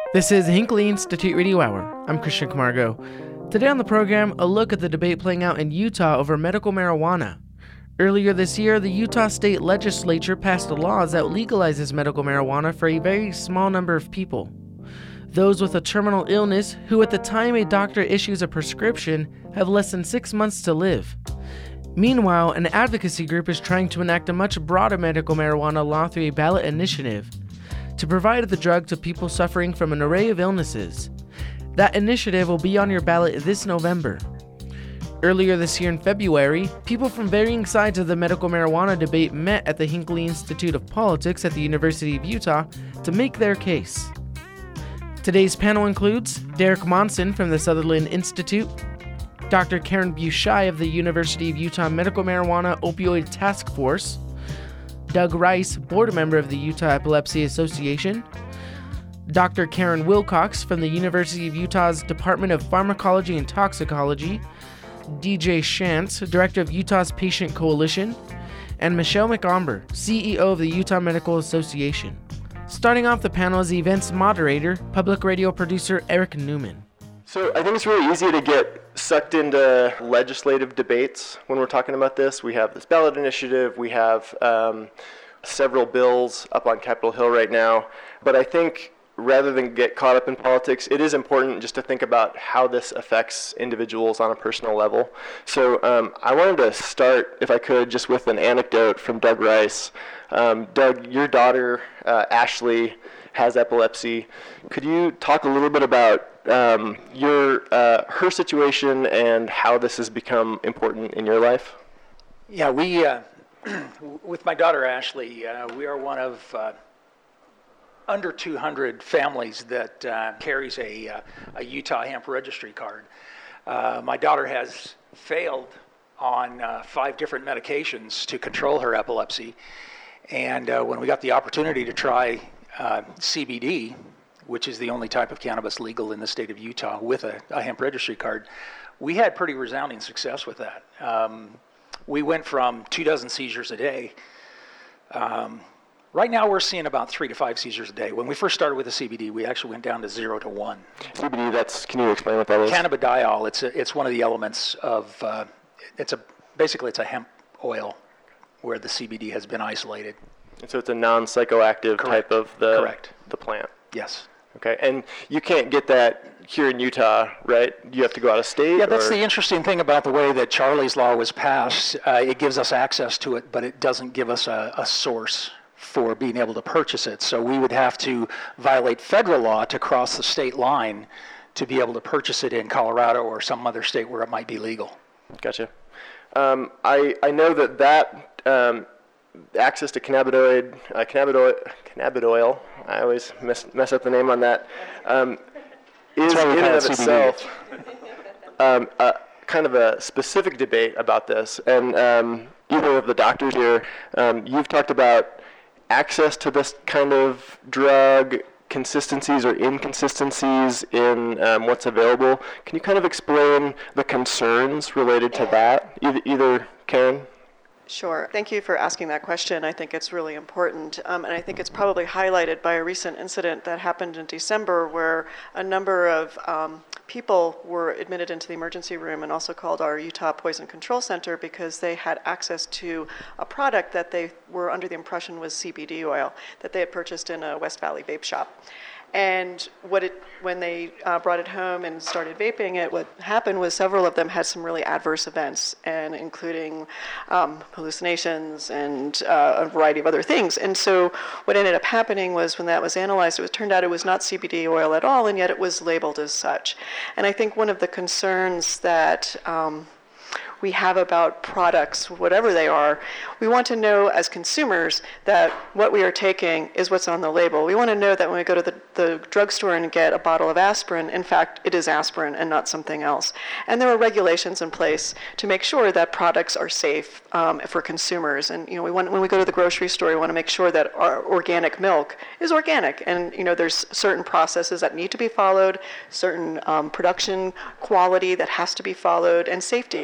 This is Hinckley Institute Radio Hour. I'm Christian Camargo. Today on the program, a look at the debate playing out in Utah over medical marijuana. Earlier this year, the Utah State Legislature passed laws that legalizes medical marijuana for a very small number of people. Those with a terminal illness who at the time a doctor issues a prescription have less than 6 months to live. Meanwhile, an advocacy group is trying to enact a much broader medical marijuana law through a ballot initiative to provide the drug to people suffering from an array of illnesses. That initiative will be on your ballot this November. Earlier this year in February, people from varying sides of the medical marijuana debate met at the Hinckley Institute of Politics at the University of Utah to make their case. Today's panel includes Derek Monson from the Sutherland Institute, Dr. Karen Bushai of the University of Utah Medical Marijuana Opioid Task Force, Doug Rice, board member of the Utah Epilepsy Association, Dr. Karen Wilcox from the University of Utah's Department of Pharmacology and Toxicology, DJ Shantz, director of Utah's Patient Coalition, and Michelle McAmber, CEO of the Utah Medical Association. Starting off the panel is the event's moderator, public radio producer Eric Newman. So I think it's really easy to get sucked into legislative debates when we're talking about this. We have this ballot initiative, we have several bills up on Capitol Hill right now, but I think rather than get caught up in politics, it is important just to think about how this affects individuals on a personal level. So I wanted to start, if I could, just with an anecdote from Doug Rice. Doug, your daughter, Ashley, has epilepsy. Could you talk a little bit about her situation and how this has become important in your life? Yeah, we, with my daughter Ashley, we are one of under 200 families that carries a Utah hemp registry card. My daughter has failed on 5 different medications to control her epilepsy, and when we got the opportunity to try CBD, which is the only type of cannabis legal in the state of Utah with a hemp registry card, we had pretty resounding success with that. We went from 24 seizures a day. Right now we're seeing about 3 to 5 seizures a day. When we first started with the CBD, we actually went down to 0 to 1. CBD, can you explain what that is? Cannabidiol, it's one of the elements of, basically it's a hemp oil where the CBD has been isolated. And so it's a non-psychoactive type of the plant. Yes. Okay, and you can't get that here in Utah, right? You have to go out of state? Yeah, that's the interesting thing about the way that Charlie's Law was passed. It gives us access to it, but it doesn't give us a source for being able to purchase it. So we would have to violate federal law to cross the state line to be able to purchase it in Colorado or some other state where it might be legal. Gotcha. I know that access to cannabidiol, I always mess up the name on that, is in and of itself kind of a specific debate about this. And either of the doctors here, you've talked about access to this kind of drug, consistencies or inconsistencies in what's available. Can you kind of explain the concerns related to that? Either Karen? Sure. Thank you for asking that question. I think it's really important. And I think it's probably highlighted by a recent incident that happened in December where a number of people were admitted into the emergency room and also called our Utah Poison Control Center because they had access to a product that they were under the impression was CBD oil that they had purchased in a West Valley vape shop. And when they brought it home and started vaping it, what happened was several of them had some really adverse events, and including hallucinations and a variety of other things. And so what ended up happening was when that was analyzed, it turned out it was not CBD oil at all, and yet it was labeled as such. And I think one of the concerns that we have about products, whatever they are, we want to know as consumers that what we are taking is what's on the label. We want to know that when we go to the drugstore and get a bottle of aspirin, in fact, it is aspirin and not something else. And there are regulations in place to make sure that products are safe for consumers. And when we go to the grocery store, we want to make sure that our organic milk is organic. And there's certain processes that need to be followed, certain production quality that has to be followed, and safety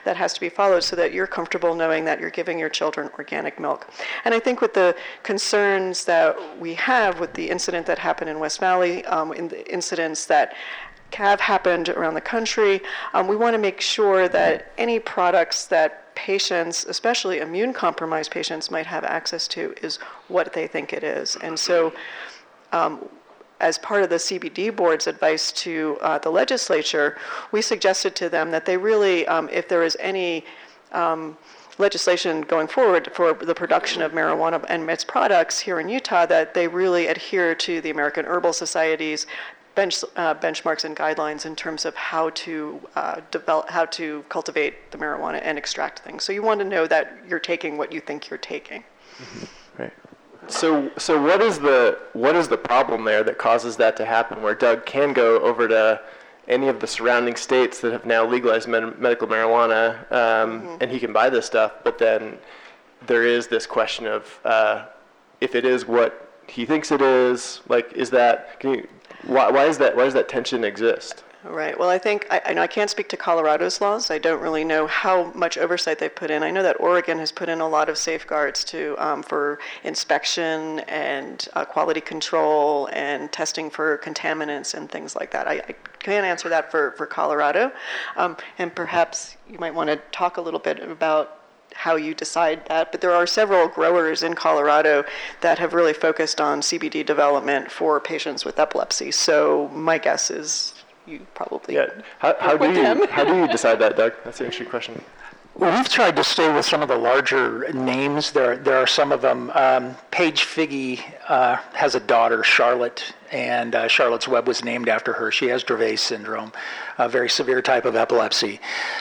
that has to be followed so that you're comfortable knowing that you're giving your children organic milk. And I think with the concerns that we have with the incident that happened in West Valley, in the incidents that have happened around the country, we want to make sure that any products that patients, especially immune-compromised patients, might have access to is what they think it is. And so as part of the CBD board's advice to the legislature, we suggested to them that they really, if there is any legislation going forward for the production of marijuana and its products here in Utah, that they really adhere to the American Herbal Society's benchmarks and guidelines in terms of how to cultivate the marijuana and extract things. So you want to know that you're taking what you think you're taking. Mm-hmm. Right. So what is the problem there that causes that to happen, where Doug can go over to any of the surrounding states that have now legalized medical marijuana, and he can buy this stuff, but then there is this question of if it is what he thinks it is, like, is that, why does that tension exist? Right. Well, I think I can't speak to Colorado's laws. I don't really know how much oversight they've put in. I know that Oregon has put in a lot of safeguards for inspection and quality control and testing for contaminants and things like that. I can't answer that for Colorado. And perhaps you might want to talk a little bit about how you decide that. But there are several growers in Colorado that have really focused on CBD development for patients with epilepsy. So my guess is you probably How do you decide that, Doug? That's an interesting question. Well, we've tried to stay with some of the larger names. There are some of them. Paige Figge has a daughter, Charlotte, and Charlotte's Web was named after her. She has Dravet syndrome, a very severe type of epilepsy.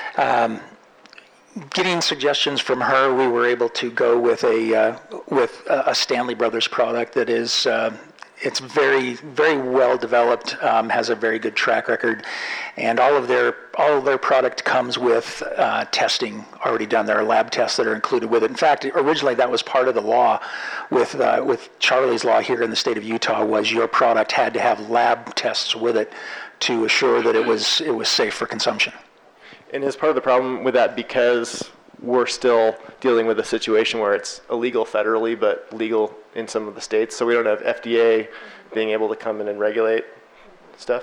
Getting suggestions from her, we were able to go with a Stanley Brothers product that is. It's very, very well developed, has a very good track record, and all of their product comes with testing already done. There are lab tests that are included with it. In fact, originally that was part of the law with Charlie's law here in the state of Utah, was your product had to have lab tests with it to assure that it was safe for consumption. And is part of the problem with that because we're still dealing with a situation where it's illegal federally but legal in some of the states, so we don't have FDA being able to come in and regulate stuff?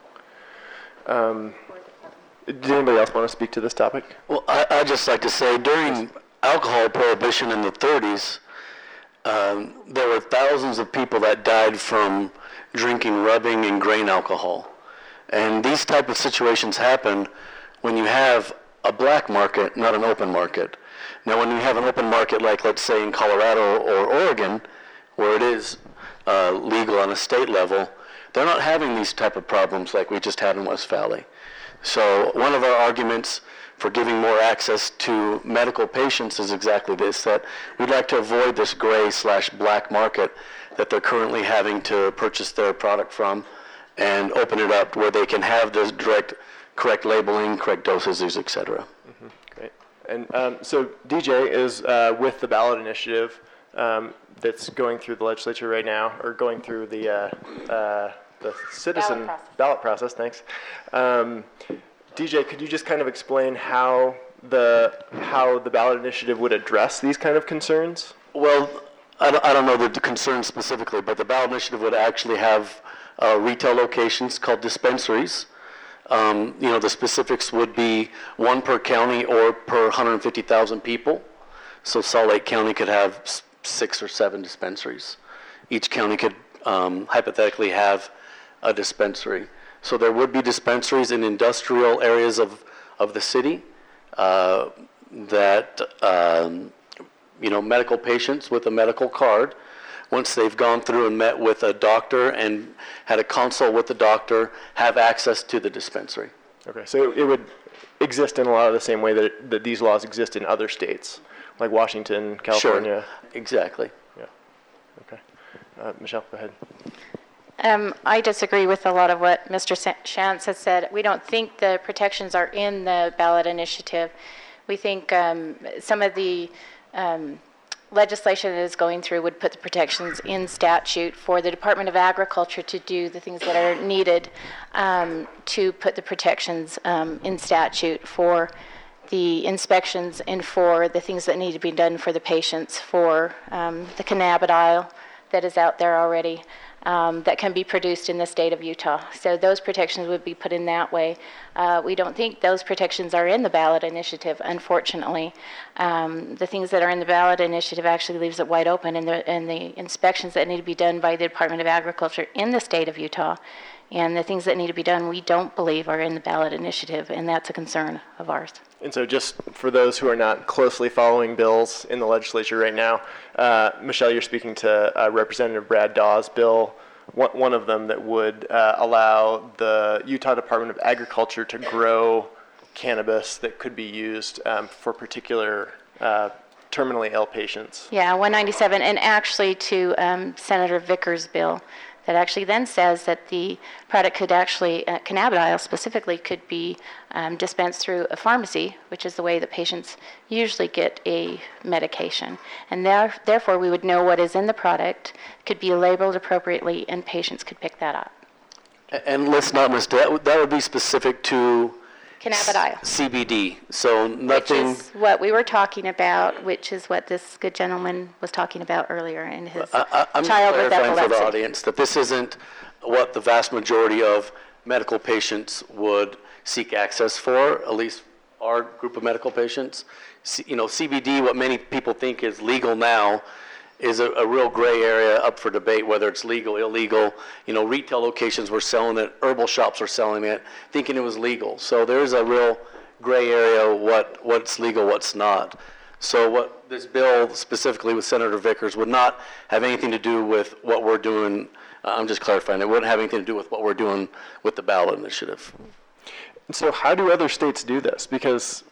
Did anybody else want to speak to this topic? Well, I'd just like to say, during alcohol prohibition in the 30s, there were thousands of people that died from drinking rubbing and grain alcohol. And these type of situations happen when you have a black market, not an open market. Now, when you have an open market, like let's say in Colorado or Oregon, where it is legal on a state level, they're not having these type of problems like we just had in West Valley. So one of our arguments for giving more access to medical patients is exactly this, that we'd like to avoid this gray/black market that they're currently having to purchase their product from, and open it up where they can have this correct labeling, correct dosages, et cetera. Mm-hmm. Great. And so DJ is with the ballot initiative that's going through the legislature right now, or going through the citizen ballot process. Thanks. DJ, could you just kind of explain how the ballot initiative would address these kind of concerns? Well, I don't know the concerns specifically, but the ballot initiative would actually have retail locations called dispensaries. The specifics would be one per county or per 150,000 people. So Salt Lake County could have 6 or 7 dispensaries. Each county could hypothetically have a dispensary. So there would be dispensaries in industrial areas of the city that medical patients with a medical card, once they've gone through and met with a doctor and had a consult with the doctor, have access to the dispensary. Okay, so it would exist in a lot of the same way that these laws exist in other states, like Washington, California. Sure, exactly. Yeah. Okay. Michelle, go ahead. I disagree with a lot of what Mr. Shantz has said. We don't think the protections are in the ballot initiative. We think some of the legislation that is going through would put the protections in statute for the Department of Agriculture to do the things that are needed to put the protections in statute for the inspections and for the things that need to be done for the patients for the cannabidiol that is out there already that can be produced in the state of Utah. So those protections would be put in that way. We don't think those protections are in the ballot initiative, unfortunately. The things that are in the ballot initiative actually leaves it wide open, and the inspections that need to be done by the Department of Agriculture in the state of Utah and the things that need to be done, we don't believe are in the ballot initiative, and that's a concern of ours. And so just for those who are not closely following bills in the legislature right now, Michelle, you're speaking to Representative Brad Dawes' bill, one of them that would allow the Utah Department of Agriculture to grow cannabis that could be used for particular terminally ill patients. Yeah, 197, and actually to Senator Vickers' bill that actually then says that the product could actually, cannabidiol specifically, could be dispensed through a pharmacy, which is the way that patients usually get a medication. And therefore, we would know what is in the product, could be labeled appropriately, and patients could pick that up. And let's not mistake, that would be specific to Cannabidiol. CBD, so nothing. Which is what we were talking about, which is what this good gentleman was talking about earlier in his I'm child with clarifying epilepsy. for the audience that this isn't what the vast majority of medical patients would seek access for, at least our group of medical patients. CBD, what many people think is legal now, is a real gray area up for debate, whether it's legal, illegal. Retail locations were selling it, herbal shops were selling it, thinking it was legal. So there's a real gray area what's legal, what's not. So what this bill, specifically with Senator Vickers, would not have anything to do with what we're doing. I'm just clarifying, it wouldn't have anything to do with what we're doing with the ballot initiative. So how do other states do this? Because,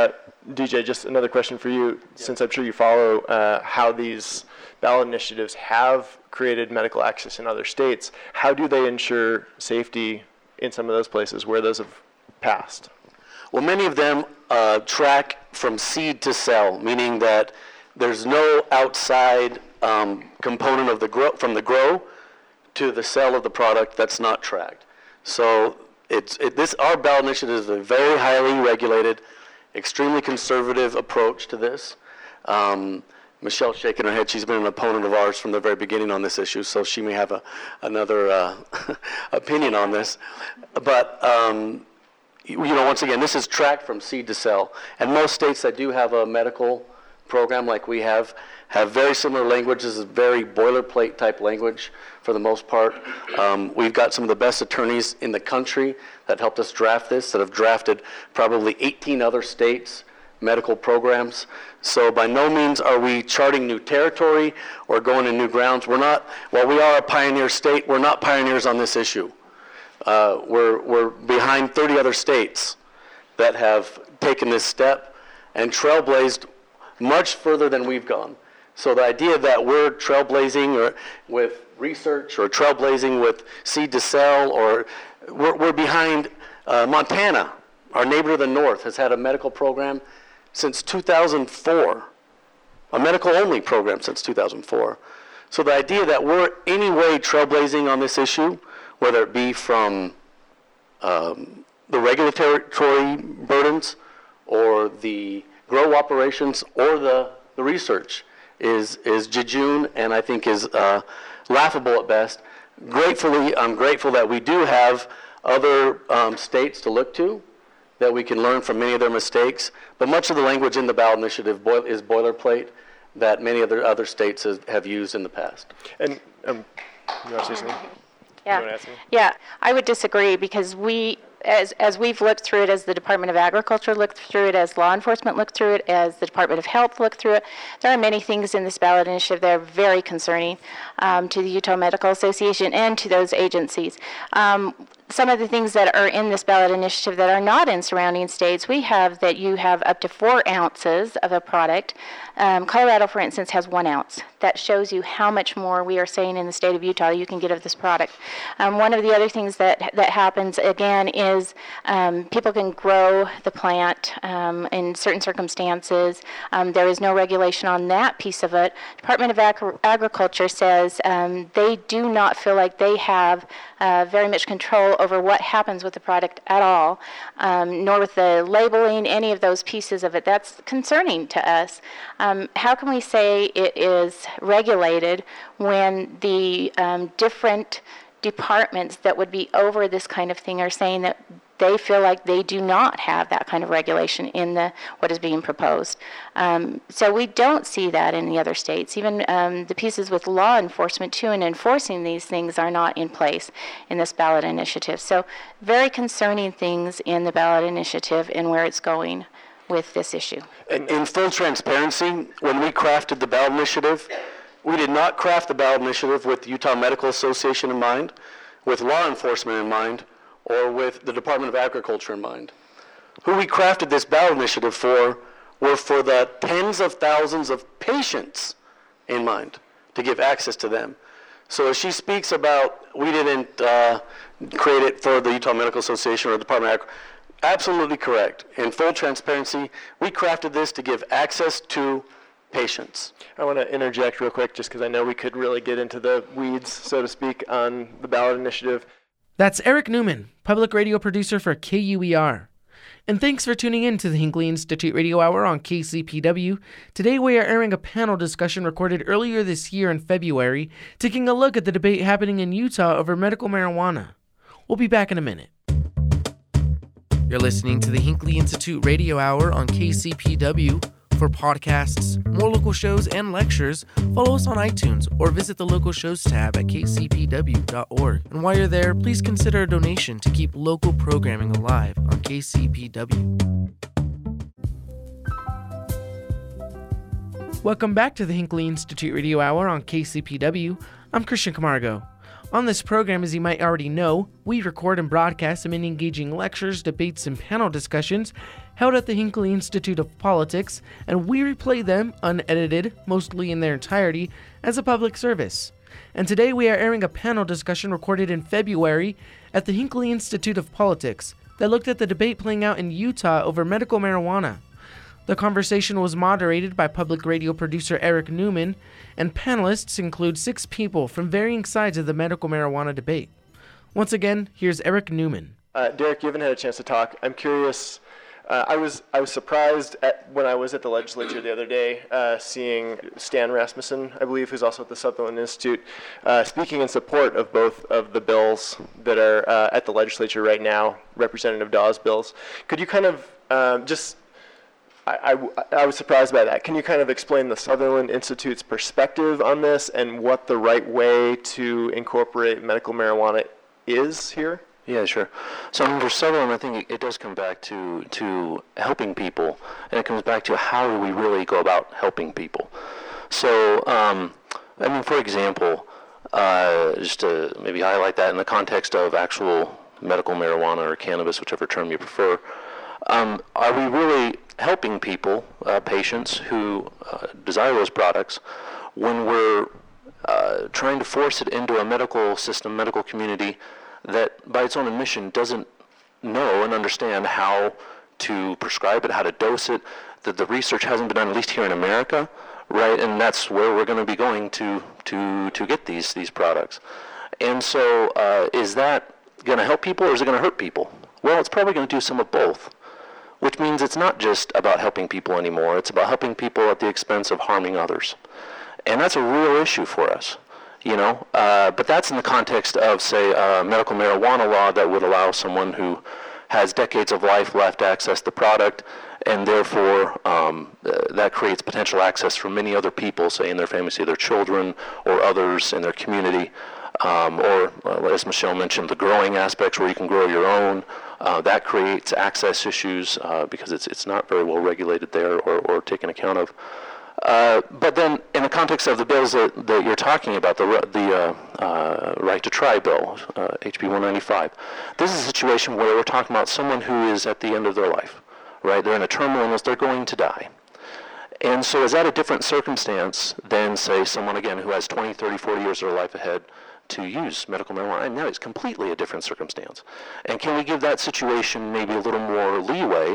DJ, just another question for you, since I'm sure you follow how these ballot initiatives have created medical access in other states. How do they ensure safety in some of those places where those have passed? Well, many of them track from seed to cell, meaning that there's no outside component of from the grow to the cell of the product that's not tracked. So our ballot initiative is a very highly regulated, extremely conservative approach to this. Michelle's shaking her head. She's been an opponent of ours from the very beginning on this issue, so she may have another opinion on this. But once again, this is tracked from seed to cell, and most states that do have a medical program like we have very similar languages, very boilerplate type language for the most part. We've got some of the best attorneys in the country that helped us draft this, that have drafted probably 18 other states' medical programs. So by no means are we charting new territory or going in new grounds. While we are a pioneer state, we're not pioneers on this issue. We're behind 30 other states that have taken this step and trailblazed much further than we've gone. So the idea that we're trailblazing with research or trailblazing with seed to cell, or we're behind Montana. Our neighbor to the north has had a medical program since 2004, a medical-only program since 2004. So the idea that we're any way trailblazing on this issue, whether it be from the regulatory burdens or the grow operations or the research is jejune, and I think is laughable at best. I'm grateful that we do have other states to look to, that we can learn from many of their mistakes, but much of the language in the ballot initiative is boilerplate that many other states have used in the past. And you want to say something? Yeah, I would disagree, because as we've looked through it, as the Department of Agriculture looked through it, as law enforcement looked through it, as the Department of Health looked through it, there are many things in this ballot initiative that are very concerning to the Utah Medical Association and to those agencies. Some of the things that are in this ballot initiative that are not in surrounding states, we have that you have up to 4 ounces of a product. Colorado, for instance, has 1 ounce. That shows you how much more we are saying in the state of Utah you can get of this product. One of the other things that happens, again, is people can grow the plant in certain circumstances. There is no regulation on that piece of it. Department of Agriculture says they do not feel like they have very much control over what happens with the product at all, nor with the labeling, any of those pieces of it. That's concerning to us. How can we say it is regulated when the different departments that would be over this kind of thing are saying that they feel like they do not have that kind of regulation in what is being proposed. So we don't see that in the other states. Even the pieces with law enforcement too and enforcing these things are not in place in this ballot initiative. So very concerning things in the ballot initiative and where it's going with this issue. In full transparency, when we crafted the ballot initiative, we did not craft the ballot initiative with the Utah Medical Association in mind, with law enforcement in mind, or with the Department of Agriculture in mind. Who we crafted this ballot initiative for were for the tens of thousands of patients in mind, to give access to them. So as she speaks about, we didn't create it for the Utah Medical Association or the Department of Agriculture, absolutely correct. In full transparency, we crafted this to give access to patients. I want to interject real quick just because I know we could really get into the weeds, so to speak, on the ballot initiative. That's Eric Newman, public radio producer for KUER. And thanks for tuning in to the Hinckley Institute Radio Hour on KCPW. Today we are airing a panel discussion recorded earlier this year in February, taking a look at the debate happening in Utah over medical marijuana. We'll be back in a minute. You're listening to the Hinckley Institute Radio Hour on KCPW. For podcasts, more local shows, and lectures, follow us on iTunes or visit the local shows tab at kcpw.org. And while you're there, please consider a donation to keep local programming alive on KCPW. Welcome back to the Hinckley Institute Radio Hour on KCPW. I'm Christian Camargo. On this program, as you might already know, we record and broadcast many engaging lectures, debates, and panel discussions held at the Hinckley Institute of Politics, and we replay them unedited, mostly in their entirety, as a public service. And today we are airing a panel discussion recorded in February at the Hinckley Institute of Politics that looked at the debate playing out in Utah over medical marijuana. The conversation was moderated by public radio producer Eric Newman, and panelists include 6 people from varying sides of the medical marijuana debate. Once again, here's Eric Newman. Derek, you haven't had a chance to talk. I'm curious. I was surprised when I was at the legislature the other day, seeing Stan Rasmussen, I believe, who's also at the Sutherland Institute, speaking in support of both of the bills that are at the legislature right now, Representative Dawes' bills. Could you kind of I was surprised by that. Can you kind of explain the Sutherland Institute's perspective on this and what the right way to incorporate medical marijuana is here? Yeah, sure. So for Sutherland, I think it does come back to helping people, and it comes back to how do we really go about helping people. So, for example, just to maybe highlight that in the context of actual medical marijuana or cannabis, whichever term you prefer, are we really helping people, patients who desire those products, when we're trying to force it into a medical system, medical community that by its own admission doesn't know and understand how to prescribe it, how to dose it, that the research hasn't been done, at least here in America, right? And that's where we're going to be going to get these products. And so is that going to help people or is it going to hurt people? Well, it's probably going to do some of both, which means it's not just about helping people anymore. It's about helping people at the expense of harming others. And that's a real issue for us, but that's in the context of, say, a medical marijuana law that would allow someone who has decades of life left to access the product, and therefore that creates potential access for many other people, say in their family, say their children or others in their community, or as Michelle mentioned, the growing aspects where you can grow your own. That creates access issues because it's not very well regulated there or taken account of. But then, in the context of the bills that you're talking about, the Right to Try bill, HB 195, this is a situation where we're talking about someone who is at the end of their life, right? They're in a terminal illness, they're going to die. And so is that a different circumstance than, say, someone, again, who has 20, 30, 40 years of their life ahead to use medical marijuana? And that is completely a different circumstance. And can we give that situation maybe a little more leeway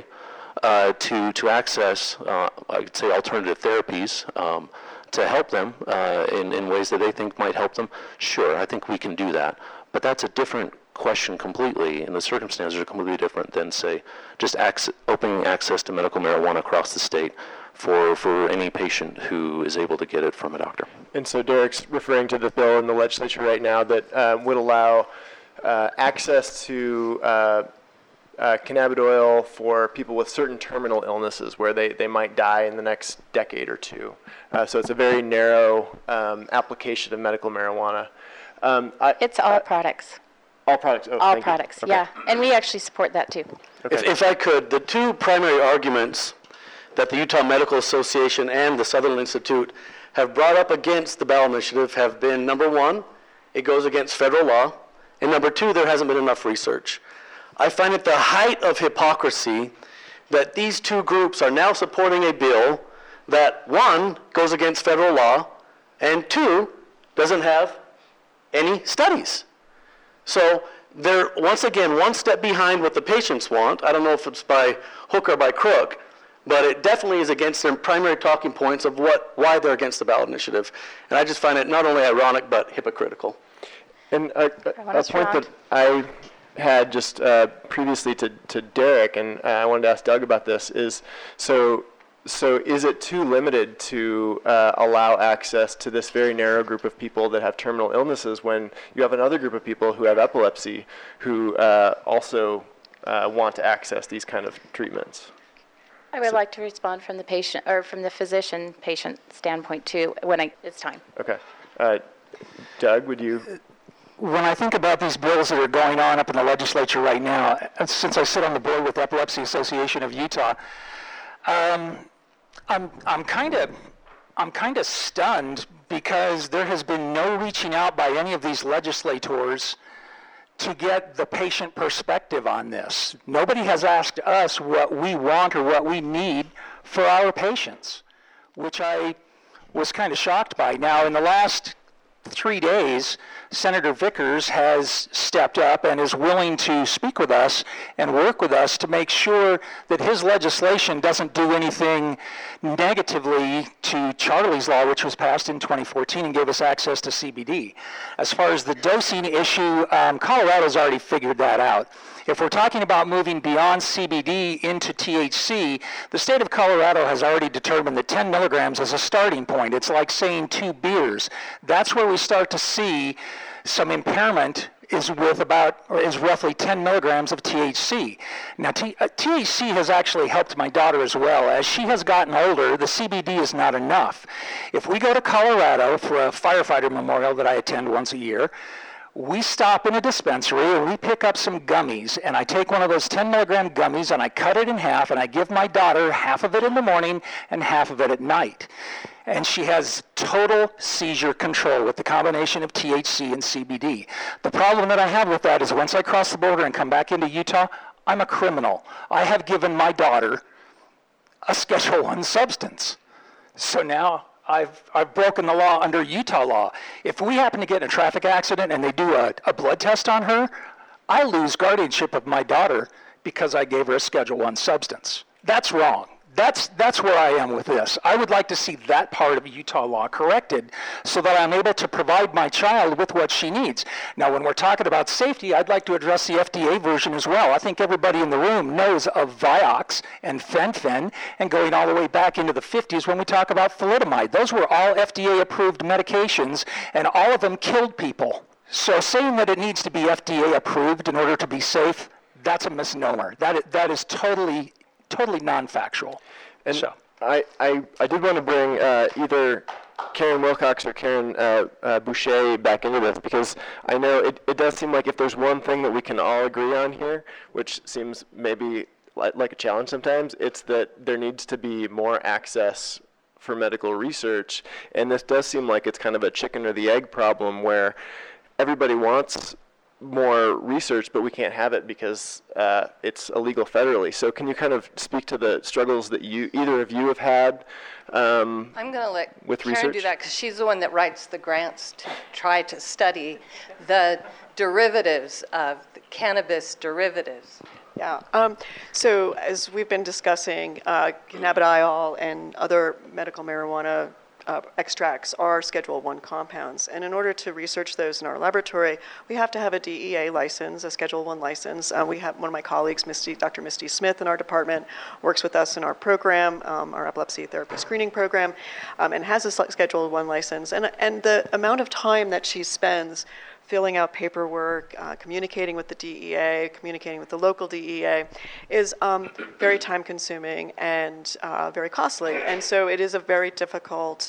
to access, I'd say, alternative therapies to help them in ways that they think might help them? Sure, I think we can do that. But that's a different question completely, and the circumstances are completely different than, say, just opening access to medical marijuana across the state for any patient who is able to get it from a doctor. And so Derek's referring to the bill in the legislature right now that would allow access to cannabidiol for people with certain terminal illnesses where they might die in the next decade or two. So it's a very narrow application of medical marijuana. It's all products. All products? Oh, all products, okay. yeah. And we actually support that too. Okay. If I could, the two primary arguments that the Utah Medical Association and the Sutherland Institute have brought up against the ballot initiative have been, number one, it goes against federal law, and number two, there hasn't been enough research. I find it the height of hypocrisy that these two groups are now supporting a bill that, one, goes against federal law, and two, doesn't have any studies. So they're, once again, one step behind what the patients want. I don't know if it's by hook or by crook, but it definitely is against their primary talking points of why they're against the ballot initiative. And I just find it not only ironic, but hypocritical. And a point that I had just previously to Derek, and I wanted to ask Doug about this, is so is it too limited to allow access to this very narrow group of people that have terminal illnesses when you have another group of people who have epilepsy who also want to access these kind of treatments? I would like to respond from the patient or from the physician-patient standpoint too when it's time. Okay. Doug, would you? When I think about these bills that are going on up in the legislature right now, since I sit on the board with the Epilepsy Association of Utah, I'm kind of stunned because there has been no reaching out by any of these legislators to get the patient perspective on this. Nobody has asked us what we want or what we need for our patients, which I was kind of shocked by. Now, in the last 3 days, Senator Vickers has stepped up and is willing to speak with us and work with us to make sure that his legislation doesn't do anything negatively to Charlie's Law, which was passed in 2014 and gave us access to CBD. As far as the dosing issue, Colorado's already figured that out. If we're talking about moving beyond CBD into THC, the state of Colorado has already determined that 10 milligrams is a starting point. It's like saying 2 beers. That's where we start to see some impairment is roughly 10 milligrams of THC. Now, THC has actually helped my daughter as well. As she has gotten older, the CBD is not enough. If we go to Colorado for a firefighter memorial that I attend once a year, we stop in a dispensary and we pick up some gummies, and I take one of those 10 milligram gummies and I cut it in half and I give my daughter half of it in the morning and half of it at night. And she has total seizure control with the combination of THC and CBD. The problem that I have with that is once I cross the border and come back into Utah, I'm a criminal. I have given my daughter a Schedule I substance. So now I've broken the law under Utah law. If we happen to get in a traffic accident and they do a blood test on her, I lose guardianship of my daughter because I gave her a Schedule I substance. That's wrong. That's where I am with this. I would like to see that part of Utah law corrected so that I'm able to provide my child with what she needs. Now, when we're talking about safety, I'd like to address the FDA version as well. I think everybody in the room knows of Vioxx and Fen-Phen, and going all the way back into the 50s when we talk about thalidomide. Those were all FDA-approved medications, and all of them killed people. So saying that it needs to be FDA-approved in order to be safe, that's a misnomer. That is totally non-factual. And so I did want to bring either Karen Wilcox or Karen Boucher back into this, because I know it does seem like if there's one thing that we can all agree on here, which seems maybe like a challenge sometimes, it's that there needs to be more access for medical research. And this does seem like it's kind of a chicken or the egg problem where everybody wants more research, but we can't have it because it's illegal federally. So can you kind of speak to the struggles that either of you have had I'm going to let Karen research? do that because she's the one that writes the grants to try to study the derivatives of the cannabis derivatives. Yeah. So as we've been discussing, cannabidiol and other medical marijuana extracts are Schedule I compounds. And in order to research those in our laboratory, we have to have a DEA license, a Schedule I license. We have one of my colleagues, Dr. Misty Smith in our department, works with us in our program, our epilepsy therapy screening program, and has a Schedule I license. And the amount of time that she spends filling out paperwork, communicating with the DEA, communicating with the local DEA, is very time-consuming and very costly. And so it is a very difficult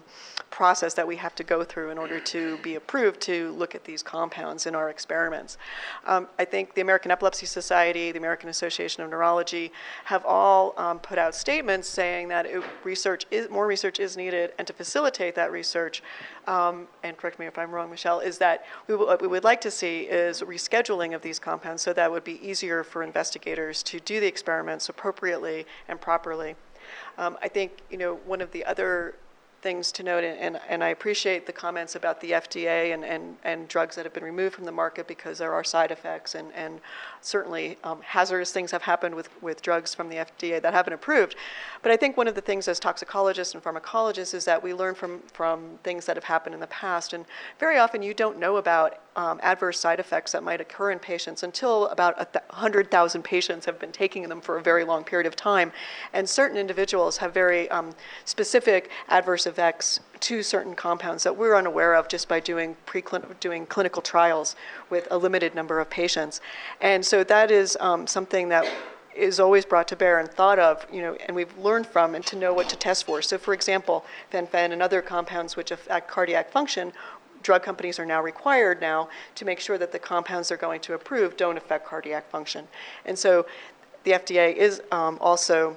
process that we have to go through in order to be approved to look at these compounds in our experiments. I think the American Epilepsy Society, the American Association of Neurology have all put out statements saying that more research is needed, and to facilitate that research, and correct me if I'm wrong, Michelle, is that what we would like to see is rescheduling of these compounds so that it would be easier for investigators to do the experiments appropriately and properly. I think, one of the other things to note, and I appreciate the comments about the FDA and drugs that have been removed from the market because there are side effects, and certainly hazardous things have happened with drugs from the FDA that haven't approved. But I think one of the things as toxicologists and pharmacologists is that we learn from things that have happened in the past, and very often you don't know about adverse side effects that might occur in patients until about 100,000 patients have been taking them for a very long period of time. And certain individuals have very specific adverse effects to certain compounds that we're unaware of just by doing clinical trials with a limited number of patients. And so that is something that is always brought to bear and thought of, and we've learned from, and to know what to test for. So for example, fen-phen and other compounds which affect cardiac function, drug companies are now required to make sure that the compounds they're going to approve don't affect cardiac function. And so the FDA is also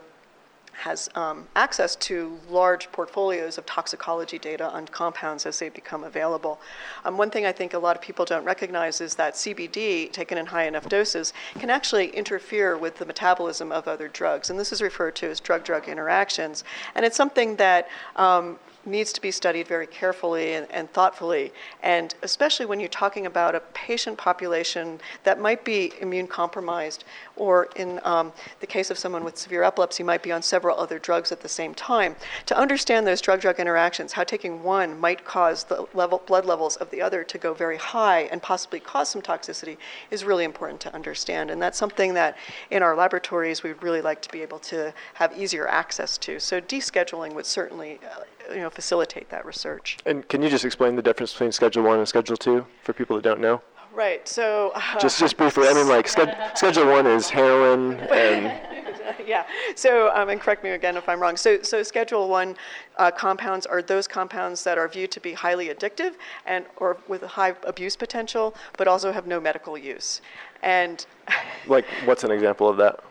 has access to large portfolios of toxicology data on compounds as they become available. One thing I think a lot of people don't recognize is that CBD, taken in high enough doses, can actually interfere with the metabolism of other drugs. And this is referred to as drug-drug interactions. And it's something that needs to be studied very carefully and thoughtfully, and especially when you're talking about a patient population that might be immune compromised, or in the case of someone with severe epilepsy might be on several other drugs at the same time. To understand those drug-drug interactions, how taking one might cause the blood levels of the other to go very high and possibly cause some toxicity is really important to understand. And that's something that in our laboratories we'd really like to be able to have easier access to. So descheduling would certainly facilitate that research. And can you just explain the difference between Schedule 1 and Schedule 2 for people that don't know? Right, so... just briefly, Schedule 1 is heroin and... Yeah, so, and correct me again if I'm wrong. So Schedule 1 compounds are those compounds that are viewed to be highly addictive or with a high abuse potential, but also have no medical use. And like, what's an example of that?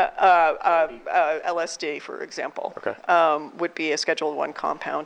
LSD, for example, okay. Would be a Schedule 1 compound.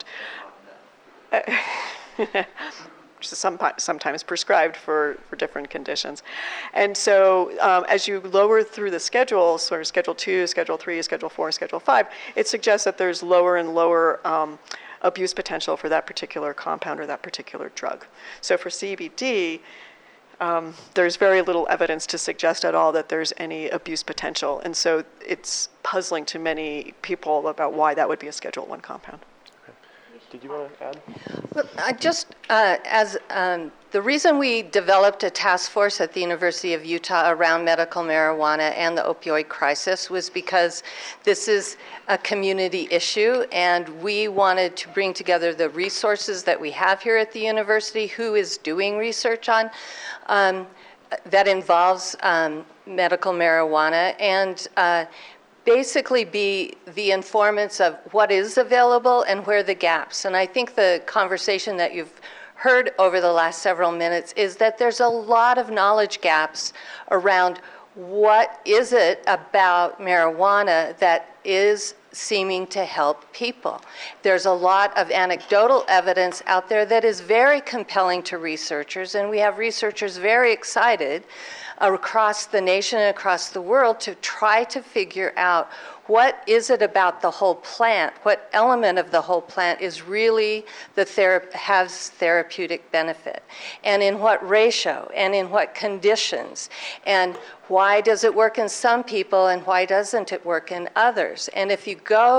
Sometimes prescribed for different conditions. And so as you lower through the schedules, sort of Schedule 2, Schedule 3, Schedule 4, Schedule 5, it suggests that there's lower and lower abuse potential for that particular compound or that particular drug. So for CBD, there's very little evidence to suggest at all that there's any abuse potential. And so it's puzzling to many people about why that would be a Schedule 1 compound. Did you want to add? Well, I just, the reason we developed a task force at the University of Utah around medical marijuana and the opioid crisis was because this is a community issue, and we wanted to bring together the resources that we have here at the university, who is doing research on that involves medical marijuana, and basically be the informants of what is available and where the gaps. And I think the conversation that you've heard over the last several minutes is that there's a lot of knowledge gaps around what is it about marijuana that is seeming to help people. There's a lot of anecdotal evidence out there that is very compelling to researchers, and we have researchers very excited across the nation and across the world to try to figure out what is it about the whole plant, what element of the whole plant is really has therapeutic benefit, and in what ratio, and in what conditions, and why does it work in some people and why doesn't it work in others. And if you go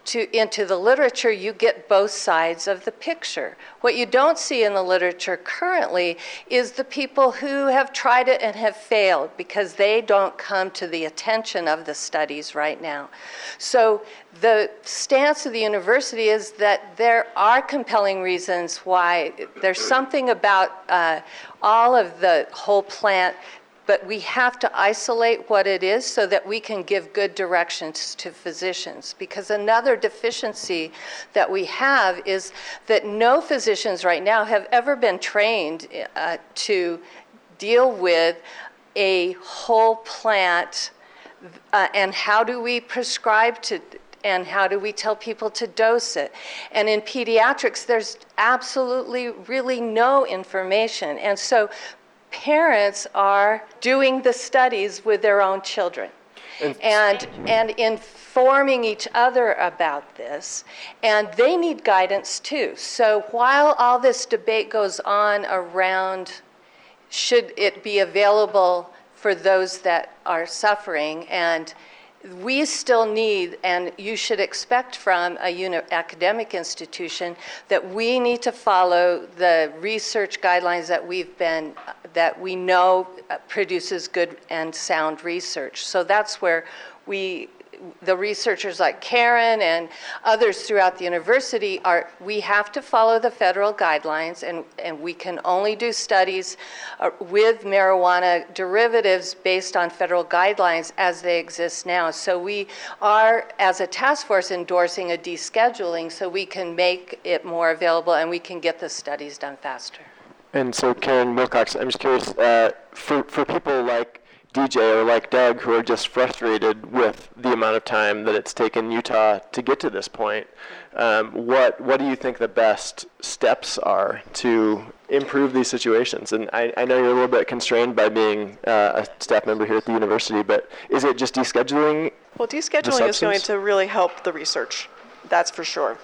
into the literature, you get both sides of the picture. What you don't see in the literature currently is the people who have tried it and have failed because they don't come to the attention of the studies right now. So the stance of the university is that there are compelling reasons why there's something about all of the whole plant, but we have to isolate what it is so that we can give good directions to physicians. Because another deficiency that we have is that no physicians right now have ever been trained to deal with a whole plant and how do we prescribe to and how do we tell people to dose it? And in pediatrics, there's absolutely really no information. And so parents are doing the studies with their own children and informing each other about this, and they need guidance too. So while all this debate goes on around should it be available for those that are suffering, and we still need, and you should expect from a academic institution, that we need to follow the research guidelines that we know produces good and sound research. So that's where the researchers like Karen and others throughout the university we have to follow the federal guidelines, and we can only do studies with marijuana derivatives based on federal guidelines as they exist now. So we are, as a task force, endorsing a descheduling so we can make it more available and we can get the studies done faster. And so, Karen Wilcox, I'm just curious, for people like DJ or like Doug who are just frustrated with the amount of time that it's taken Utah to get to this point, what do you think the best steps are to improve these situations? And I know you're a little bit constrained by being a staff member here at the university, but is it just descheduling? Well, descheduling is going to really help the research, that's for sure.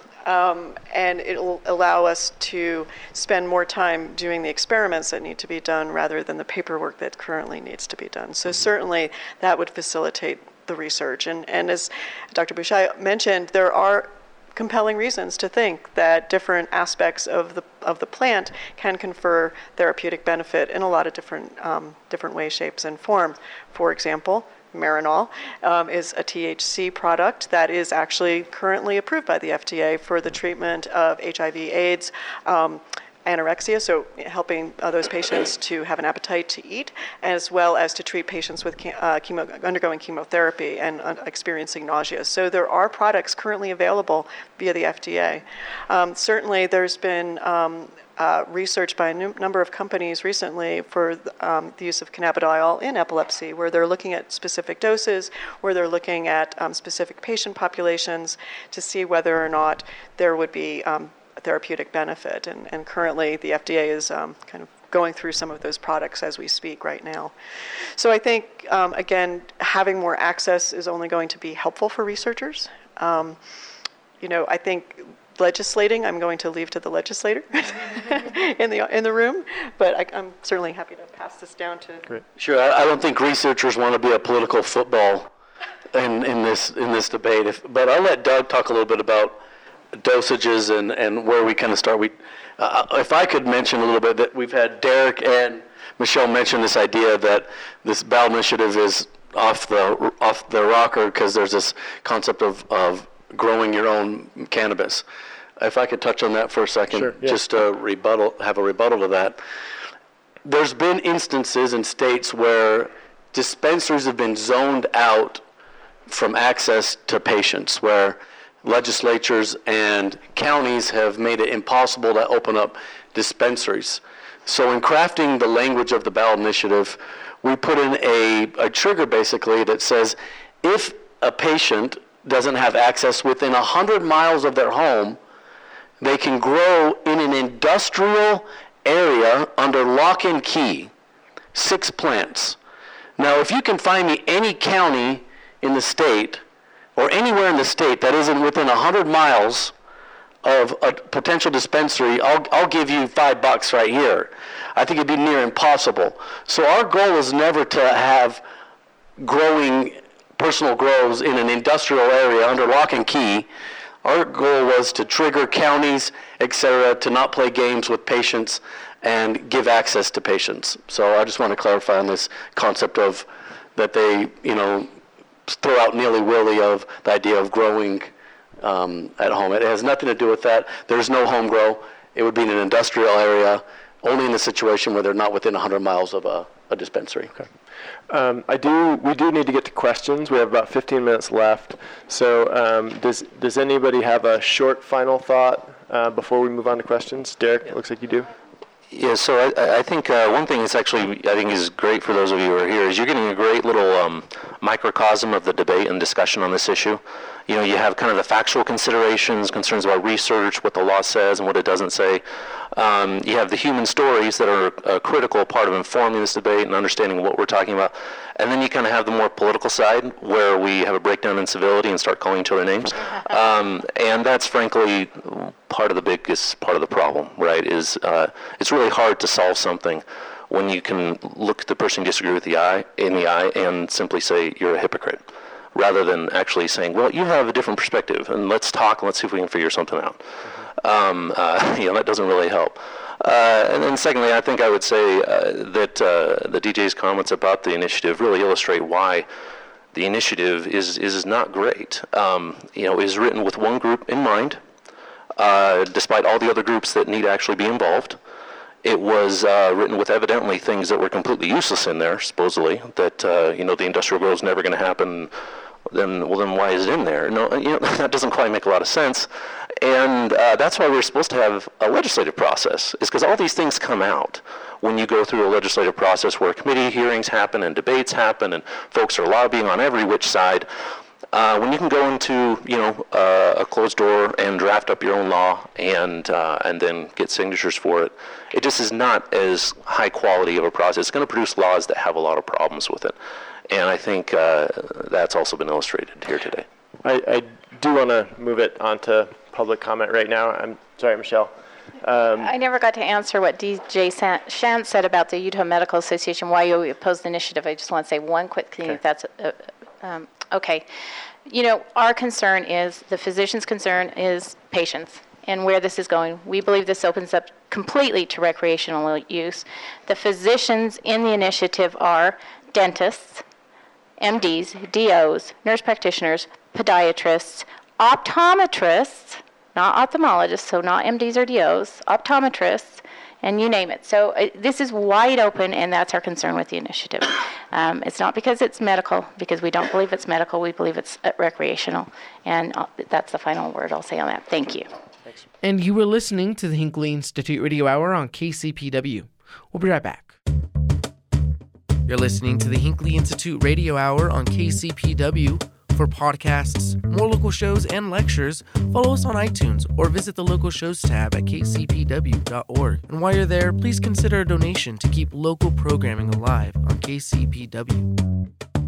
And it'll allow us to spend more time doing the experiments that need to be done rather than the paperwork that currently needs to be done. So certainly that would facilitate the research. And as Dr. Bouchey mentioned, there are compelling reasons to think that different aspects of the plant can confer therapeutic benefit in a lot of different ways, shapes, and form. For example, Marinol is a THC product that is actually currently approved by the FDA for the treatment of HIV/AIDS, anorexia, so helping those patients to have an appetite to eat, as well as to treat patients with undergoing chemotherapy and experiencing nausea. So there are products currently available via the FDA. Certainly there's been research by a number of companies recently for the use of cannabidiol in epilepsy, where they're looking at specific doses, where they're looking at specific patient populations to see whether or not there would be a therapeutic benefit. And currently the FDA is kind of going through some of those products as we speak right now. So I think, again, having more access is only going to be helpful for researchers. I think legislating, I'm going to leave to the legislator in the room, but I'm certainly happy to pass this down to. Great. Sure, I don't think researchers want to be a political football in this debate. But I'll let Doug talk a little bit about dosages and where we kind of start. If I could mention a little bit that we've had Derek and Michelle mention this idea that this ballot initiative is off the rocker because there's this concept of growing your own cannabis. If I could touch on that for a second, sure, yeah. Just to have a rebuttal to that. There's been instances in states where dispensaries have been zoned out from access to patients, where legislatures and counties have made it impossible to open up dispensaries. So in crafting the language of the ballot initiative, we put in a trigger basically that says if a patient doesn't have access within 100 miles of their home, they can grow in an industrial area under lock and key, 6 plants. Now, if you can find me any county in the state or anywhere in the state that isn't within 100 miles of a potential dispensary, I'll give you $5 right here. I think it'd be near impossible. So our goal is never to have growing personal grows in an industrial area under lock and key Our goal was to trigger counties, et cetera, to not play games with patients and give access to patients. So I just want to clarify on this concept of that they, throw out nilly-willy of the idea of growing at home. It has nothing to do with that. There's no home grow. It would be in an industrial area, only in the situation where they're not within 100 miles of a dispensary. Okay. We do need to get to questions. We have about 15 minutes left. So does anybody have a short final thought before we move on to questions? Derek, it looks like you do. Yeah, so I think one thing that's actually, I think is great for those of you who are here is you're getting a great little microcosm of the debate and discussion on this issue. You have kind of the factual considerations, concerns about research, what the law says and what it doesn't say. You have the human stories that are a critical part of informing this debate and understanding what we're talking about. And then you kind of have the more political side where we have a breakdown in civility and start calling each other names. And that's frankly part of the biggest part of the problem, right, is it's really hard to solve something when you can look at the person you disagree with in the eye and simply say you're a hypocrite, rather than actually saying, well, you have a different perspective, and let's talk and let's see if we can figure something out. That doesn't really help. And then secondly, I think I would say that the DJ's comments about the initiative really illustrate why the initiative is not great. It is written with one group in mind, despite all the other groups that need to actually be involved. It was written with evidently things that were completely useless in there, supposedly, that, the industrial growth is never going to happen. Then why is it in there? No, that doesn't quite make a lot of sense. And that's why we're supposed to have a legislative process, is because all these things come out when you go through a legislative process where committee hearings happen and debates happen and folks are lobbying on every which side. When you can go into, a closed door and draft up your own law and then get signatures for it, it just is not as high quality of a process. It's going to produce laws that have a lot of problems with it. And I think that's also been illustrated here today. I do want to move it on to public comment right now. I'm sorry, Michelle. I never got to answer what DJ Shantz said about the Utah Medical Association, why you opposed the initiative. I just want to say one quick thing, if that's okay. Our concern is, the physician's concern is patients and where this is going. We believe this opens up completely to recreational use. The physicians in the initiative are dentists, MDs, DOs, nurse practitioners, podiatrists, optometrists, not ophthalmologists, so not MDs or DOs, optometrists, and you name it. So this is wide open, and that's our concern with the initiative. It's not because it's medical, because we don't believe it's medical. We believe it's recreational, and that's the final word I'll say on that. Thank you. Thanks. And you were listening to the Hinckley Institute Radio Hour on KCPW. We'll be right back. You're listening to the Hinckley Institute Radio Hour on KCPW. For podcasts, more local shows, and lectures, follow us on iTunes or visit the local shows tab at kcpw.org. And while you're there, please consider a donation to keep local programming alive on KCPW.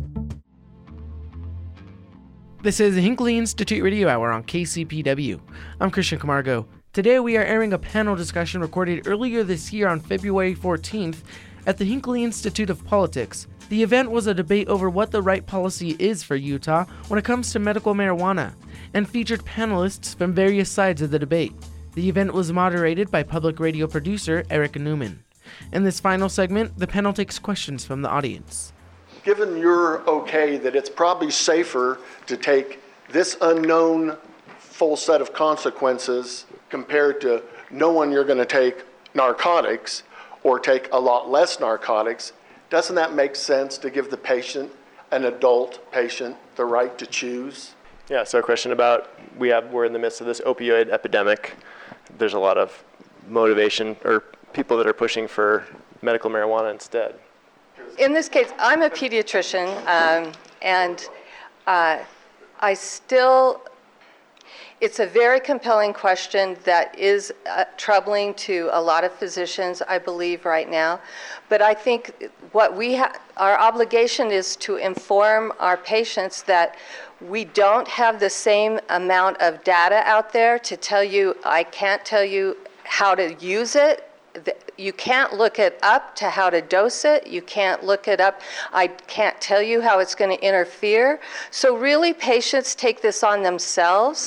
This is the Hinckley Institute Radio Hour on KCPW. I'm Christian Camargo. Today we are airing a panel discussion recorded earlier this year on February 14th at the Hinckley Institute of Politics. The event was a debate over what the right policy is for Utah when it comes to medical marijuana, and featured panelists from various sides of the debate. The event was moderated by public radio producer Eric Newman. In this final segment, the panel takes questions from the audience. Given you're okay that it's probably safer to take this unknown full set of consequences compared to knowing you're going to take narcotics or take a lot less narcotics, doesn't that make sense to give the patient, an adult patient, the right to choose? Yeah, so a question about, we're in the midst of this opioid epidemic. There's a lot of motivation or people that are pushing for medical marijuana instead. In this case, I'm a pediatrician, and I still, it's a very compelling question that is troubling to a lot of physicians, I believe, right now. But I think what our obligation is to inform our patients that we don't have the same amount of data out there to tell you. I can't tell you how to use it. You can't look it up to how to dose it. You can't look it up. I can't tell you how it's going to interfere. So really, patients take this on themselves.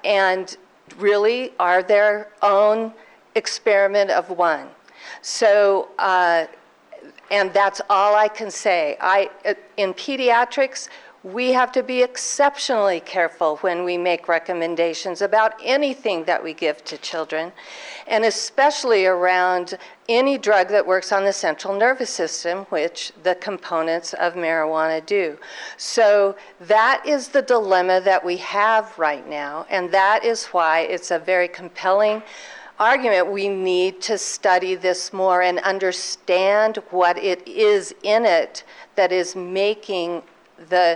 and really are their own experiment of one. So, and that's all I can say. In pediatrics, we have to be exceptionally careful when we make recommendations about anything that we give to children, and especially around any drug that works on the central nervous system, which the components of marijuana do. So that is the dilemma that we have right now, and that is why it's a very compelling argument. We need to study this more and understand what it is in it that is making the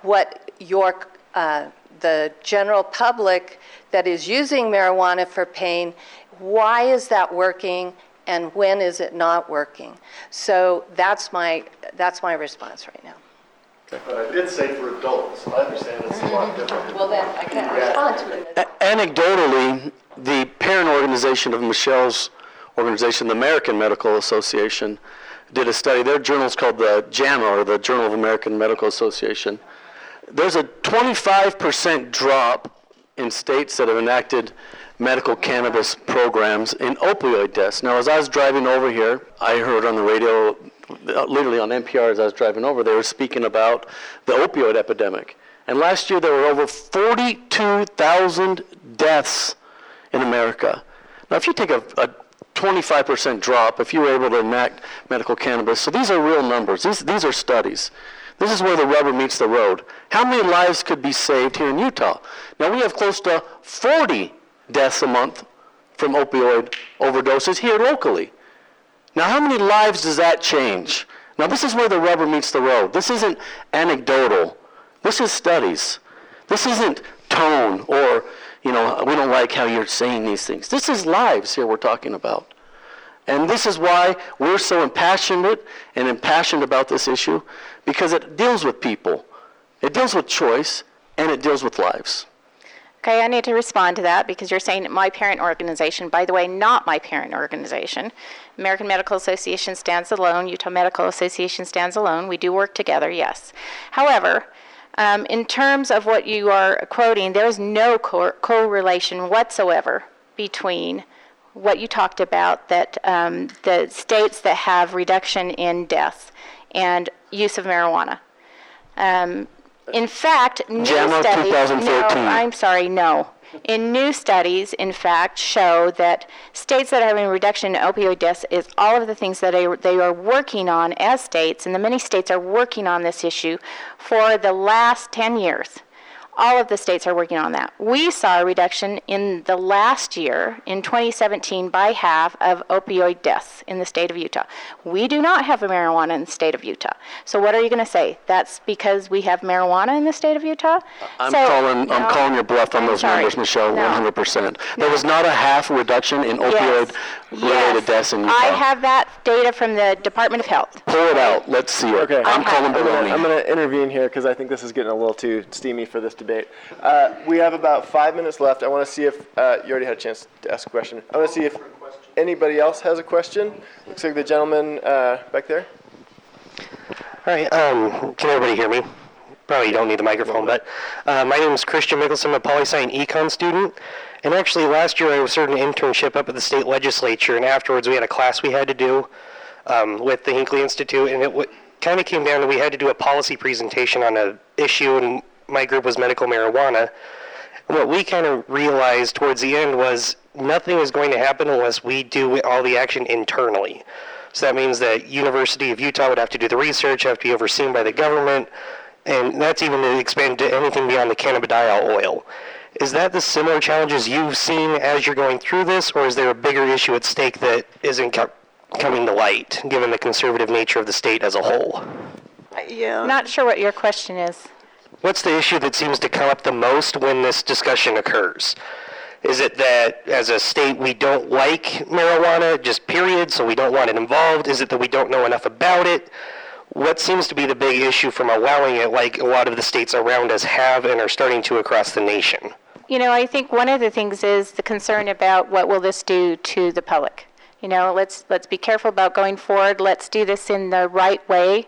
general public that is using marijuana for pain, why is that working and when is it not working? So that's my response right now. But I did say for adults. I understand it's a lot different. Well, then I can't respond to it. Anecdotally, the parent organization of Michelle's organization, the American Medical Association, did a study. Their journal is called the JAMA, or the Journal of American Medical Association. There's a 25% drop in states that have enacted medical cannabis programs in opioid deaths. Now, as I was driving over here, I heard on the radio, literally on NPR as I was driving over, they were speaking about the opioid epidemic. And last year there were over 42,000 deaths in America. Now, if you take a 25% drop, if you were able to enact medical cannabis, so these are real numbers. These are studies. This is where the rubber meets the road. How many lives could be saved here in Utah? Now, we have close to 40 deaths a month from opioid overdoses here locally. Now, how many lives does that change? Now, this is where the rubber meets the road. This isn't anecdotal. This is studies. This isn't tone or, we don't like how you're saying these things. This is lives here we're talking about. And this is why we're so impassioned about this issue, because it deals with people. It deals with choice, and it deals with lives. Okay, I need to respond to that because you're saying my parent organization. By the way, not my parent organization. American Medical Association stands alone. Utah Medical Association stands alone. We do work together, yes. However, in terms of what you are quoting, there is no correlation whatsoever between what you talked about, that the states that have reduction in deaths and use of marijuana. In fact, new studies, 2013. In new studies, in fact, show that states that are having a reduction in opioid deaths is all of the things that they are working on as states, and the many states are working on this issue for the last 10 years. All of the states are working on that. We saw a reduction in the last year, in 2017, by half of opioid deaths in the state of Utah. We do not have marijuana in the state of Utah. So what are you going to say? That's because we have marijuana in the state of Utah? I'm calling your bluff on those numbers, Michelle, 100%. There was not a half reduction in opioid-related deaths in Utah. I have that data from the Department of Health. Pull it out. Let's see it. Okay. I'm calling baloney. I'm going to intervene here because I think this is getting a little too steamy for this debate. We have about 5 minutes left. I want to see if you already had a chance to ask a question. I want to see if anybody else has a question. Looks like the gentleman back there. All right. Can everybody hear me? Probably don't need the microphone, but my name is Christian Mickelson. I'm a poli-sci and econ student. And actually, last year I was serving an internship up at the state legislature, and afterwards we had a class we had to do with the Hinckley Institute, and it kind of came down to we had to do a policy presentation on an issue, and my group was medical marijuana. And what we kind of realized towards the end was nothing is going to happen unless we do all the action internally. So that means that University of Utah would have to do the research, have to be overseen by the government, and that's even to expand to anything beyond the cannabidiol oil. Is that the similar challenges you've seen as you're going through this, or is there a bigger issue at stake that isn't coming to light, given the conservative nature of the state as a whole? Yeah. Not sure what your question is. What's the issue that seems to come up the most when this discussion occurs? Is it that as a state we don't like marijuana, just period, so we don't want it involved? Is it that we don't know enough about it? What seems to be the big issue from allowing it, like a lot of the states around us have and are starting to across the nation? I think one of the things is the concern about what will this do to the public. Let's be careful about going forward. Let's do this in the right way.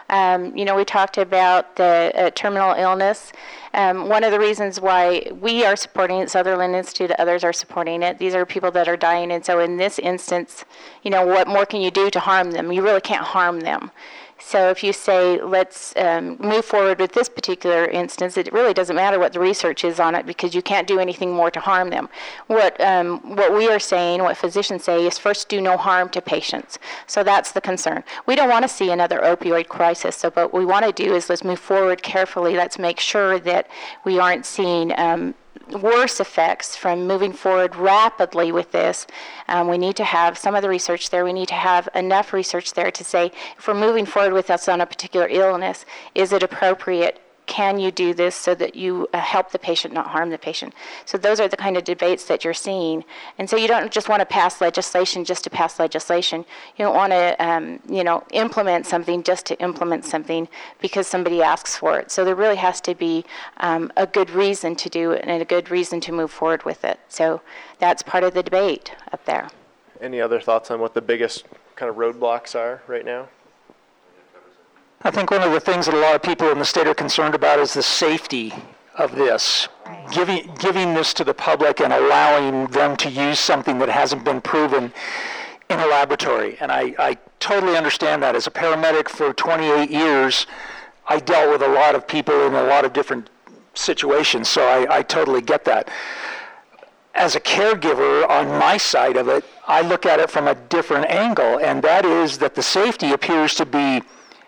We talked about the terminal illness. One of the reasons why we are supporting it, Sutherland Institute, others are supporting it. These are people that are dying, and so in this instance, what more can you do to harm them? You really can't harm them. So if you say, let's move forward with this particular instance, it really doesn't matter what the research is on it because you can't do anything more to harm them. What we are saying, what physicians say, is first do no harm to patients. So that's the concern. We don't want to see another opioid crisis, so what we want to do is let's move forward carefully. Let's make sure that we aren't seeing worse effects from moving forward rapidly with this. We need to have some of the research there. We need to have enough research there to say, if we're moving forward with us on a particular illness, is it appropriate? Can you do this so that you help the patient, not harm the patient? So those are the kind of debates that you're seeing. And so you don't just want to pass legislation just to pass legislation. You don't want to, implement something just to implement something because somebody asks for it. So there really has to be a good reason to do it and a good reason to move forward with it. So that's part of the debate up there. Any other thoughts on what the biggest kind of roadblocks are right now? I think one of the things that a lot of people in the state are concerned about is the safety of this. Right. Giving this to the public and allowing them to use something that hasn't been proven in a laboratory. And I totally understand that. As a paramedic for 28 years, I dealt with a lot of people in a lot of different situations, so I totally get that. As a caregiver on my side of it, I look at it from a different angle, and that is that the safety appears to be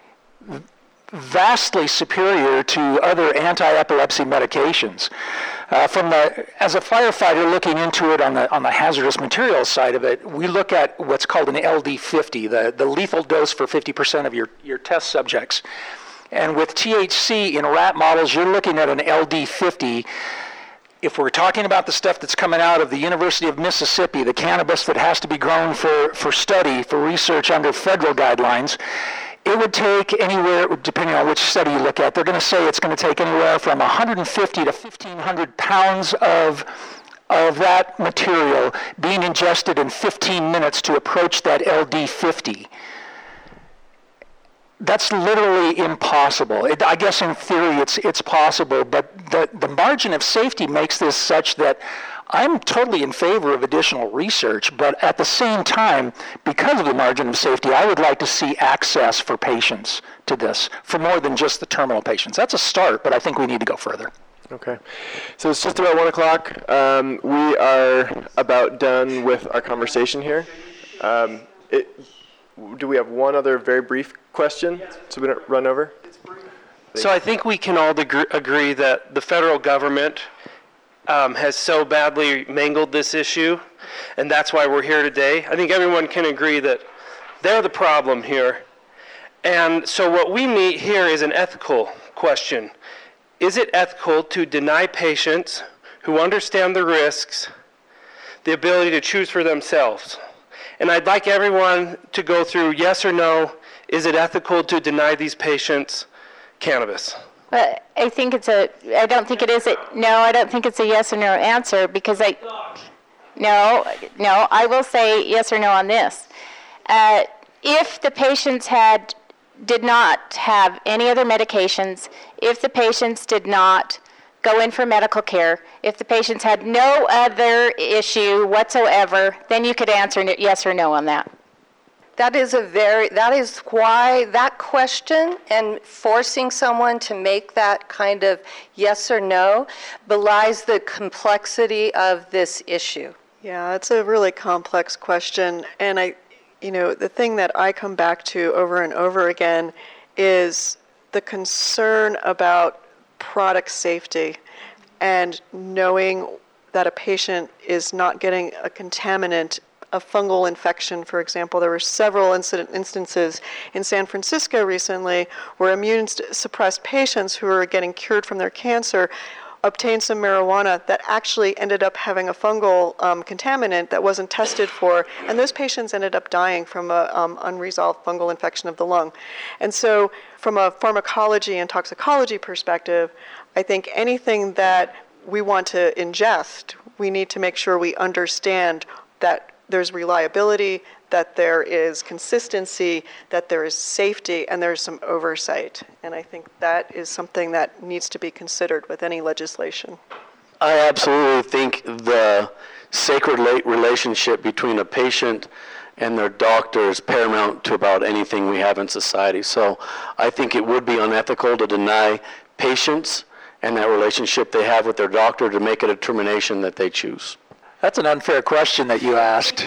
vastly superior to other anti-epilepsy medications. As a firefighter looking into it on the hazardous materials side of it, we look at what's called an LD50, the lethal dose for 50% of your test subjects. And with THC in rat models, you're looking at an LD50. If we're talking about the stuff that's coming out of the University of Mississippi, the cannabis that has to be grown for study, for research under federal guidelines, it would take anywhere, depending on which study you look at, they're going to say it's going to take anywhere from 150 to 1,500 pounds of that material being ingested in 15 minutes to approach that LD50. That's literally impossible. I guess in theory it's possible, but the margin of safety makes this such that I'm totally in favor of additional research, but at the same time, because of the margin of safety, I would like to see access for patients to this, for more than just the terminal patients. That's a start, but I think we need to go further. Okay. So it's just about 1 o'clock. We are about done with our conversation here. Do we have one other very brief question so we don't run over? So I think we can all agree that the federal government has so badly mangled this issue, and that's why we're here today. I think everyone can agree that they're the problem here. And so what we meet here is an ethical question. Is it ethical to deny patients who understand the risks the ability to choose for themselves? And I'd like everyone to go through yes or no, is it ethical to deny these patients cannabis? I think I don't think it's a yes or no answer because I will say yes or no on this. If the patients did not have any other medications, if the patients did not go in for medical care, if the patients had no other issue whatsoever, then you could answer yes or no on that. That is why that question and forcing someone to make that kind of yes or no belies the complexity of this issue. Yeah, it's a really complex question. And the thing that I come back to over and over again is the concern about product safety and knowing that a patient is not getting a contaminant, a fungal infection, for example. There were several instances in San Francisco recently where immune-suppressed patients who were getting cured from their cancer obtained some marijuana that actually ended up having a fungal contaminant that wasn't tested for, and those patients ended up dying from an unresolved fungal infection of the lung. And so from a pharmacology and toxicology perspective, I think anything that we want to ingest, we need to make sure we understand that there's reliability, that there is consistency, that there is safety, and there's some oversight. And I think that is something that needs to be considered with any legislation. I absolutely think the sacred relationship between a patient and their doctor is paramount to about anything we have in society. So I think it would be unethical to deny patients and that relationship they have with their doctor to make a determination that they choose. That's an unfair question that you asked.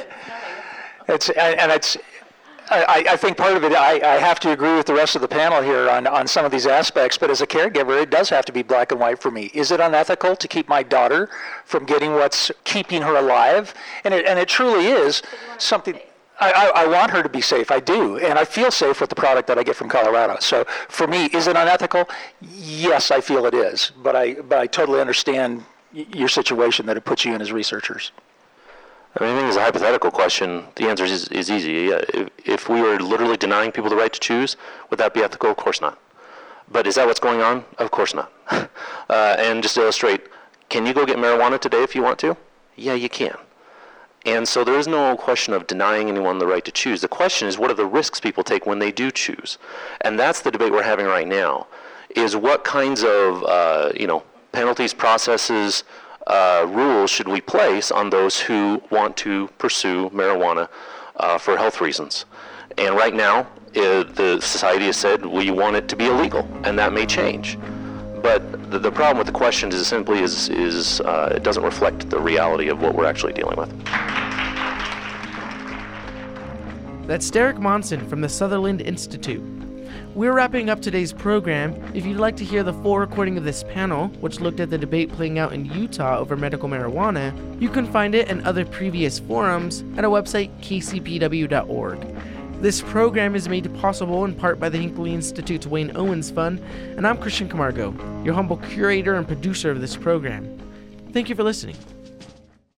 I think part of it, I have to agree with the rest of the panel here on some of these aspects, but as a caregiver, it does have to be black and white for me. Is it unethical to keep my daughter from getting what's keeping her alive? And it truly is something. I want her to be safe, I do, and I feel safe with the product that I get from Colorado. So for me, is it unethical? Yes, I feel it is, but I totally understand your situation that it puts you in as researchers. I mean, I think it's a hypothetical question. The answer is easy. Yeah, if we were literally denying people the right to choose, would that be ethical? Of course not. But is that what's going on? Of course not. And just to illustrate, can you go get marijuana today if you want to? Yeah, you can. And so there is no question of denying anyone the right to choose. The question is, what are the risks people take when they do choose? And that's the debate we're having right now, is what kinds of penalties, processes, rules should we place on those who want to pursue marijuana for health reasons. And right now, the society has said we want it to be illegal, and that may change. But the problem with the questions is simply it doesn't reflect the reality of what we're actually dealing with. That's Derek Monson from the Sutherland Institute. We're wrapping up today's program. If you'd like to hear the full recording of this panel, which looked at the debate playing out in Utah over medical marijuana, you can find it and other previous forums at our website, kcpw.org. This program is made possible in part by the Hinckley Institute's Wayne Owens Fund, and I'm Christian Camargo, your humble curator and producer of this program. Thank you for listening.